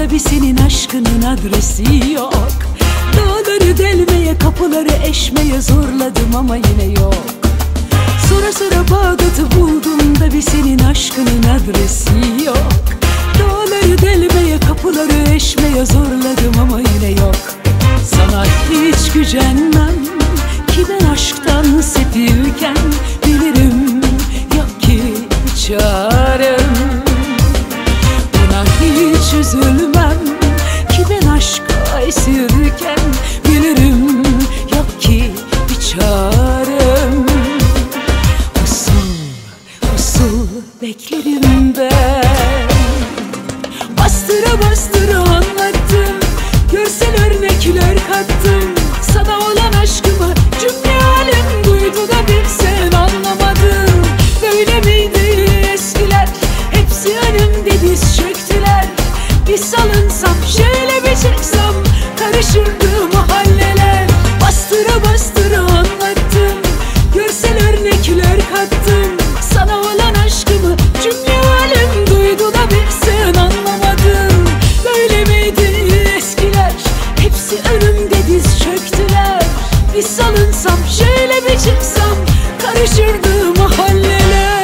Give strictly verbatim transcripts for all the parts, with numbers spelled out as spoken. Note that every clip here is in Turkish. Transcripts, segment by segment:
buldum da bir senin aşkının adresi yok. Dağları delmeye, kapıları eşmeye zorladım ama yine yok. Sonra sonra Bağdat'ı buldum da bir senin aşkının adresi yok. Dağları delmeye, kapıları eşmeye zorladım ama yine yok. Sana hiç gücenmem ki ben aşktan sefilken, bilirim yok ki çarem. Buna hiç üzülmem ki ben aşka esirken, bilirim yok ki bir çarem. Usul usul beklerim ben, bastıra bastıra anlattım, görsel örnekler kattım. Sana olan aşkımı cümle alem duydu da bir sen anlamadın. Böyle miydi eskiler, hepsi önümde diz çöktüler. Bir salınsam şöyle bir çıksam, karışırdı mahalleler. Bastıra bastıra anlattım, görsel örnekler kattım. Sana olan aşkımı cümle alem duydu da bir sen anlamadın. Böyle miydi eskiler, hepsi önümde diz çöktüler. Bir salınsam şöyle bir çıksam, karışırdı mahalleler.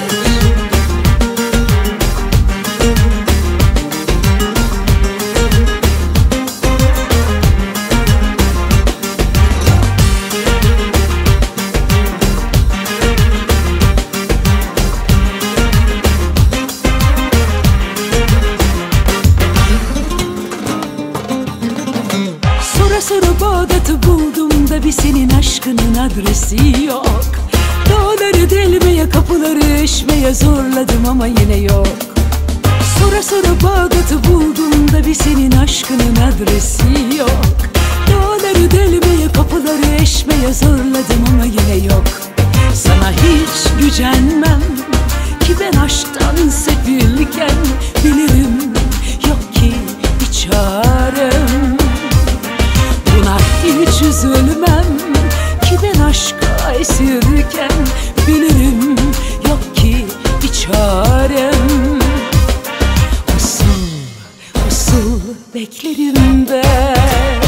Sonra sonra Bağdat'ı buldum da bir senin aşkının adresi yok. Dağları delmeye, kapıları eşmeye zorladım ama yine yok. Sonra sonra Bağdat'ı buldum da bir senin aşkının adresi yok. Dağları delmeye, kapıları eşmeye zorladım ama yine yok. Sana hiç gücenmem ki ben aşktan sefilken, bilirim yok ki bir çarem. Buna hiç üzülmem ki ben aşka esirken, bilirim yok ki bir çarem. Usul usul beklerim ben,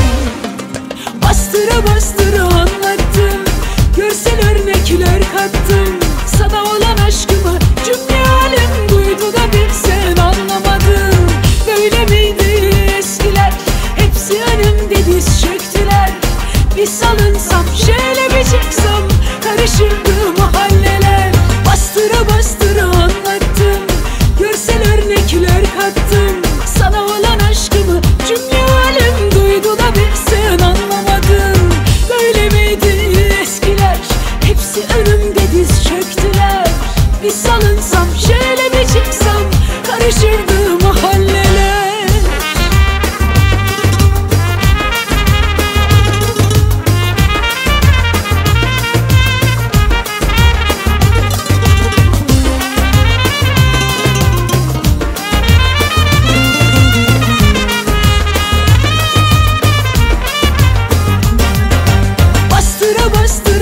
bastıra bastıra anlattım, görsel örnekler kattım. Sana olan aşkımı cümle alem duydu da bir sen anlamadın. Böyle miydi eskiler, hepsi önümde diz çöktüler. Bir salınsam şöyle bir çıksam, karışırdı mahalleler. Bastıra bastıra anlattım, görsel örnekler kattım. Sana olan aşkımı cümle alem duydu da bir sen anlamadın. Böyle miydi eskiler, hepsi önümde diz çöktüler. Bir salınsam şöyle bir çıksam, karışırdı mahalleler. Bastıra bastıra